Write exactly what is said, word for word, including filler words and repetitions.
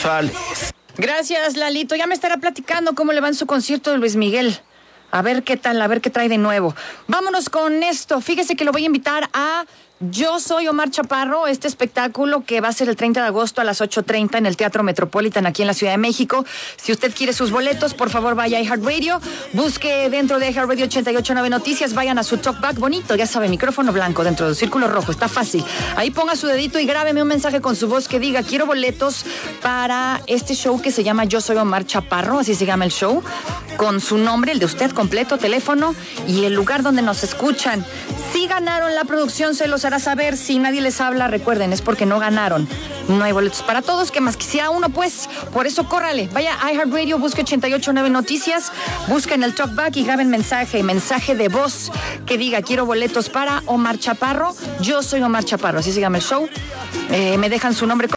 virtuales. Gracias, Lalito. Ya me estará platicando cómo le va en su concierto de Luis Miguel. A ver qué tal, a ver qué trae de nuevo. Vámonos con esto. Fíjese que lo voy a invitar a Yo Soy Omar Chaparro, este espectáculo que va a ser el treinta de agosto a las ocho treinta en el Teatro Metropolitan aquí en la Ciudad de México. Si usted quiere sus boletos, por favor vaya a iHeartRadio, busque dentro de iHeartRadio ochenta y ocho punto nueve Noticias, vayan a su talkback bonito, ya sabe, micrófono blanco dentro del círculo rojo, está fácil. Ahí ponga su dedito y grábeme un mensaje con su voz que diga, quiero boletos para este show que se llama Yo Soy Omar Chaparro, así se llama el show, con su nombre, el de usted completo, teléfono y el lugar donde nos escuchan. Si ganaron la producción, se los hará saber. Si nadie les habla, recuerden, es porque no ganaron. No hay boletos para todos, que más quisiera uno, pues. Por eso, córrale. Vaya a iHeartRadio, busque ochenta y ocho punto nueve Noticias, busquen el talkback y graben mensaje, mensaje de voz que diga, quiero boletos para Omar Chaparro. Yo soy Omar Chaparro, así se llama el show. Eh, me dejan su nombre